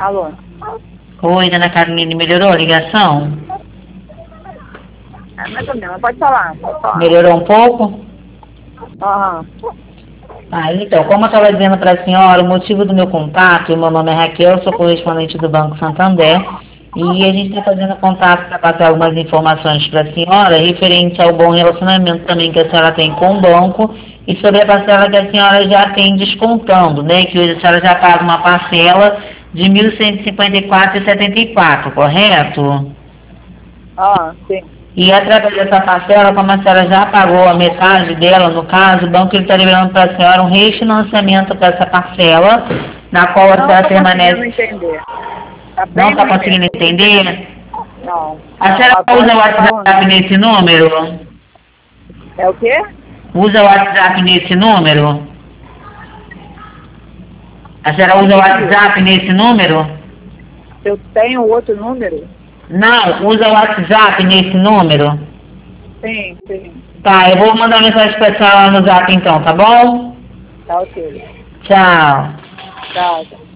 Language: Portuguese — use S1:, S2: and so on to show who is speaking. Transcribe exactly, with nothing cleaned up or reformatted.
S1: Alô?
S2: Oi, dona Carolina, melhorou a ligação?
S1: É, mais ou menos, pode falar, pode falar.
S2: Melhorou um pouco?
S1: Aham.
S2: Ah, então, como eu estava dizendo para a senhora, o motivo do meu contato, meu nome é Raquel, sou correspondente do Banco Santander, e a gente está fazendo contato para passar algumas informações para a senhora, referente ao bom relacionamento também que a senhora tem com o banco, e sobre a parcela que a senhora já tem descontando, né, que hoje a senhora já paga uma parcela de mil cento e cinquenta e quatro reais e setenta e quatro centavos, correto?
S1: Ah, sim.
S2: E através dessa parcela, como a senhora já pagou a metade dela, no caso, o banco está liberando para a senhora um refinanciamento para essa parcela, na qual a
S1: Não
S2: senhora
S1: estou conseguindo
S2: permanece.
S1: entender. Tá
S2: Não
S1: bem
S2: está
S1: ruim
S2: conseguindo
S1: mesmo.
S2: entender?
S1: Não,
S2: A
S1: não,
S2: senhora
S1: agora
S2: usa o
S1: tá falando.
S2: WhatsApp nesse número?
S1: É o quê?
S2: Usa o WhatsApp nesse número? A senhora
S1: Não
S2: usa o
S1: entendi.
S2: WhatsApp nesse número?
S1: Eu tenho outro número?
S2: Não, usa o WhatsApp nesse número?
S1: Sim, sim.
S2: Tá, eu vou mandar mensagem para a senhora lá no Zap então, tá bom?
S1: Tá ok.
S2: Tchau.
S1: Tá, tá.